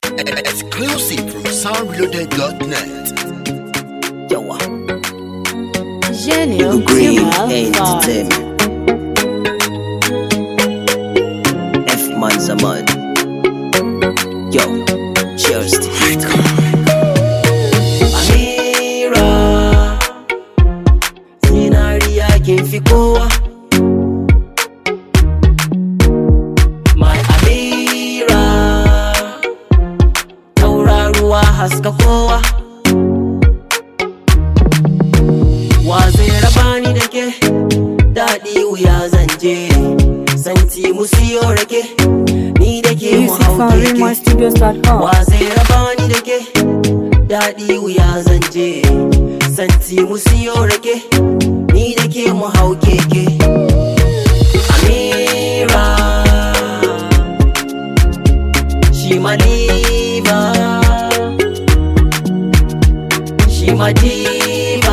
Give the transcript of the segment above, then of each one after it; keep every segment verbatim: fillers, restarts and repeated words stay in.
Exclusive from sound reloaded dot net. Yo, Gênio Eagle Green de Malva. Entertainment. F man Zaman. Yo, cheers to it. Amira, zinariya kin fi kowa. My Amira, tauraruwa haska kowa. Wa zai raba ni da ke, daɗi wuya zanje, santi mu siyo rake, ni da ke mu hau keke. Wa zai raba ni da ke, daɗi wuya zanje, santi mu siyo rake, ni da ke mu hau keke. Amira, she my diva, she my diva.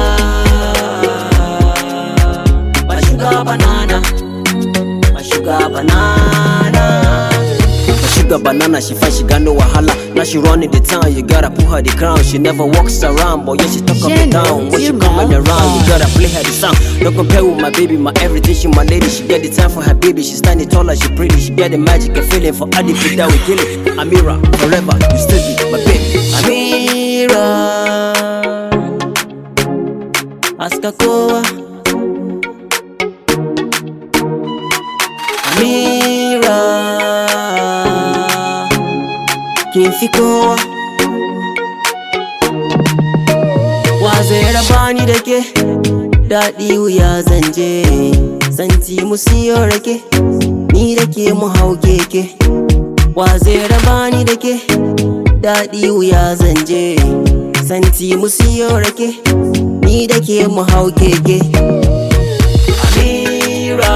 My sugar banana, my sugar banana. My sugar banana, she fine, she got no wahala. Now she running the town, you gotta put her the crown. She never walks around, but yeah, she talk up the town. When she coming around, you gotta play her the song. Don't compare with my baby, my everything, she my lady. She get the time for her baby, she standing taller, she pretty. She get the magic and feeling for all the people that we kill it. Amira, forever, you still be my baby. Amira, aska kowa. Amira, kin fi kowa. Wa zai raba ni da ke, daɗi wuya zanje, santi mu siyo rake, ni da ke mu hau keke. Wa zai raba ni da ke, daɗi wuya zanje, santi mu siyo rake, ni da ke mu hau keke. Amira,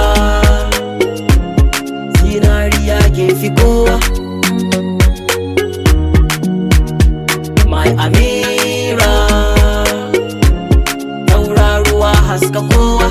zinariya kin fi kowa. My Amira, tauraruwa haska kowa.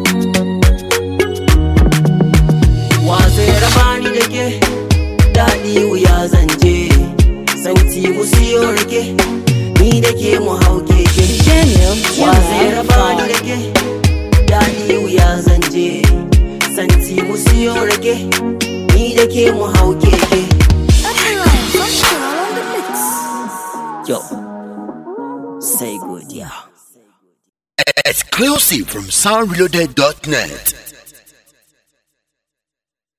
Wa zai raba ni da ke, daɗi wuya zanje, santi mu siyo rake, ni da ke mu hau keke. Gênio de Wa zai raba ni da Malva. ke, daɗi wuya zanje, santi mu siyo rake, ni da ke mu hau keke. Yo, say good, yeah. Exclusive from sound reloaded dot net.